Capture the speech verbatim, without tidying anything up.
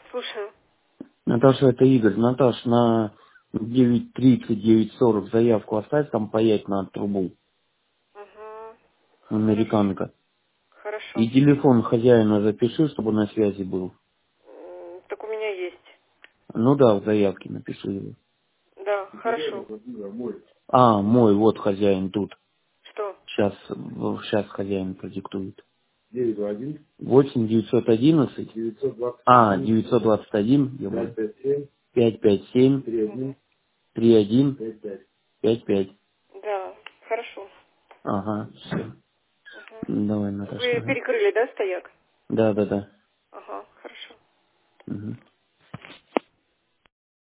Слушаю. Наташа, это Игорь. Наташ, на девять тридцать, девять сорок заявку оставь, там паять на трубу. Угу. Хорошо. Американка. Хорошо. И телефон хозяина запиши, чтобы на связи был. М, Так у меня есть. Ну да, в заявке напиши его. Да, хорошо. А, мой, вот хозяин тут. Что? Сейчас, сейчас хозяин продиктует. восемь девятьсот одиннадцать. А, девятьсот двадцать один. пять пять семь. Угу. три один. пять пять. Да, хорошо. Ага, все. Угу. Давай, Наташа. Вы Ага. перекрыли, да, стояк? Да, да, да. Ага, хорошо. Мгм.